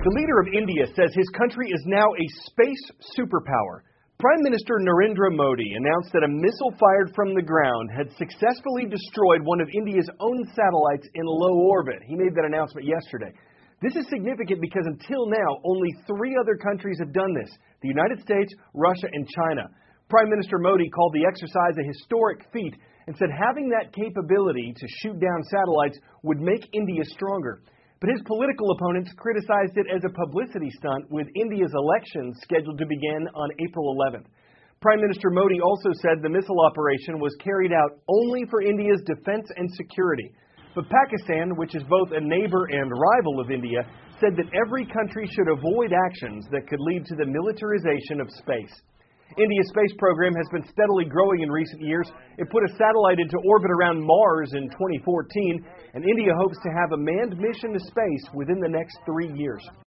The leader of India says his country is now a space superpower. Prime Minister Narendra Modi announced that a missile fired from the ground had successfully destroyed one of India's own satellites in low orbit. He made that announcement yesterday. This is significant because until now, only 3 other countries have done this: the United States, Russia, and China. Prime Minister Modi called the exercise a historic feat and said having that capability to shoot down satellites would make India stronger. But his political opponents criticized it as a publicity stunt, with India's elections scheduled to begin on April 11th. Prime Minister Modi also said the missile operation was carried out only for India's defense and security. But Pakistan, which is both a neighbor and rival of India, said that every country should avoid actions that could lead to the militarization of space. India's space program has been steadily growing in recent years. It put a satellite into orbit around Mars in 2014, and India hopes to have a manned mission to space within the next 3 years.